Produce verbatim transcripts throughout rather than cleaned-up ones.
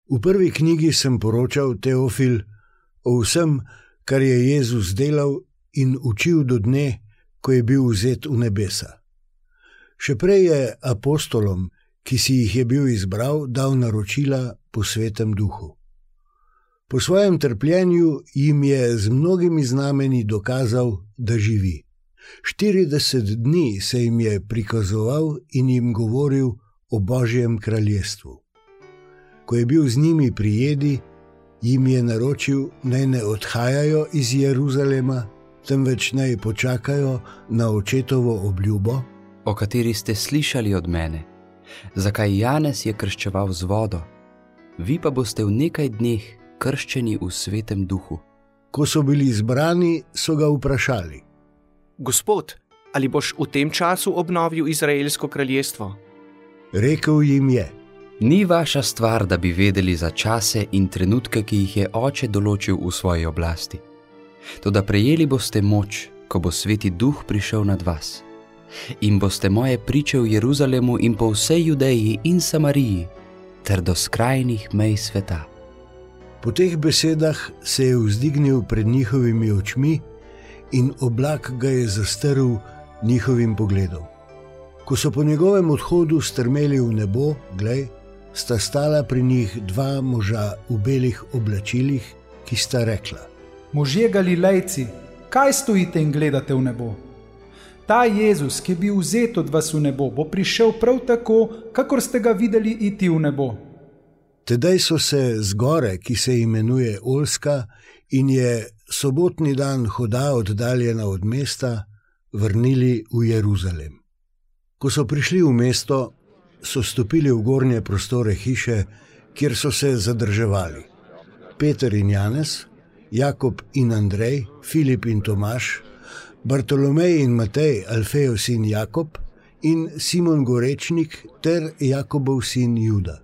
V prvi knjigi sem poročal, Teofil, o vsem, kar je Jezus delal in učil do dne, ko je bil vzet v nebesa. Še prej je apostolom, ki si jih je bil izbral, dal naročila po Svetem Duhu. Po svojem trpljenju jim je z mnogimi znameni dokazal, da živi. štirideset dni se jim je prikazoval in jim govoril o Božjem kraljestvu. Ko je bil z njimi pri jedi, jim je naročil, naj ne odhajajo iz Jeruzalema, temveč naj počakajo na očetovo obljubo, o kateri ste slišali od mene, zakaj Janez je krščeval z vodo, vi pa boste v nekaj dneh krščeni v Svetem Duhu. Ko so bili zbrani, so ga vprašali: Gospod, ali boš v tem času obnovil izraelsko kraljestvo? Rekel jim je: Ni vaša stvar, da bi vedeli za čase in trenutke, ki jih je Oče določil v svoji oblasti. Toda prejeli boste moč, ko bo Sveti Duh prišel nad vas. In boste moje priče v Jeruzalemu in po vsej Judeji in Samariji, ter do skrajnih mej sveta. Po teh besedah se je vzdignil pred njihovimi očmi in oblak ga je zastrl njihovim pogledom. Ko so po njegovem odhodu strmeli v nebo, glej, sta stala pri njih dva moža v belih oblačilih, ki sta rekla: Možje Galilejci, kaj stojite in gledate v nebo? Ta Jezus, ki je bil vzet od vas v nebo, bo prišel prav tako, kakor ste ga videli iti v nebo. Tedaj so se z gore, ki se imenuje Olska in je sobotni dan hoda oddaljena od mesta, vrnili v Jeruzalem. Ko so prišli v mesto, so stopili v gornje prostore hiše, kjer so se zadrževali. Peter in Janez, Jakob in Andrej, Filip in Tomaž, Bartolomej in Matej, Alfejev sin Jakob in Simon Gorečnik ter Jakobov sin Juda.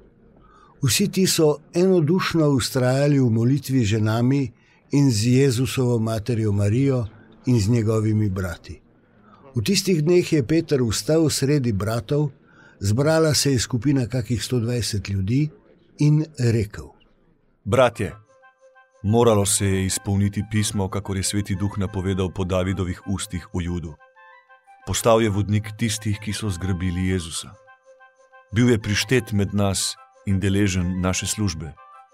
Vsi ti so enodušno vztrajali v molitvi z ženami in z Jezusovo materjo Marijo in z njegovimi brati. V tistih dneh je Peter vstal sredi bratov, zbrala se je skupina kakih sto dvajset ljudi in rekel: Bratje, moralo se je izpolniti pismo, kakor je Sveti Duh napovedal po Davidovih ustih o Judu. Postal je vodnik tistih, ki so zgrabili Jezusa. Bil je prištet med nas in deležen naše službe.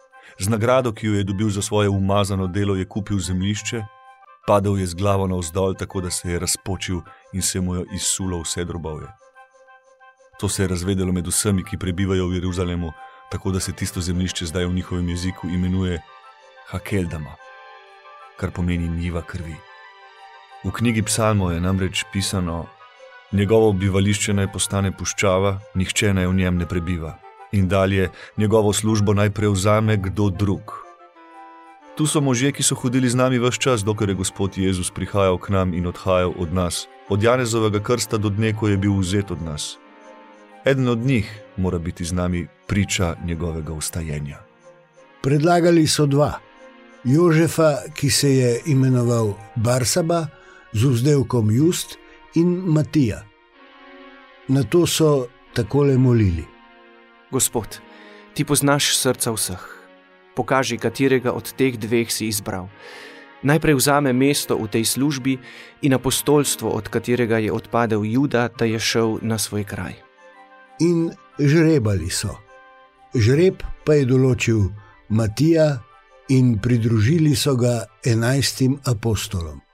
Z nagrado, ki jo je dobil za svoje umazano delo, je kupil zemljišče, padel je z glavo navzdol, tako da se je razpočil in se mu je izsulo vse drobovje. To se je razvedelo med vsemi, ki prebivajo v Jeruzalemu, tako da se tisto zemljišče zdaj v njihovem jeziku imenuje Hakeldama, kar pomeni njiva krvi. V knjigi Psalmov je namreč pisano: Njegovo bivališče naj postane puščava, nihče naj v njem ne prebiva. In dalje, njegovo službo naj prevzame kdo drug. Tu so možje, ki so hodili z nami ves čas, dokler je Gospod Jezus prihajal k nam in odhajal od nas, od Janezovega krsta do dne, ko je bil vzet od nas. Eden od njih mora biti z nami priča njegovega vstajenja. Predlagali so dva: Jožefa, ki se je imenoval Barsaba, z vzdevkom Just, in Matija. Na to so takole molili: Gospod, ti poznaš srca vseh. Pokaži, katerega od teh dveh si izbral. Naj prevzame mesto v tej službi in apostolstvo, od katerega je odpadel Juda, da je šel na svoj kraj. In žrebali so. Žreb pa je določil Matija in pridružili so ga enajstim apostolom.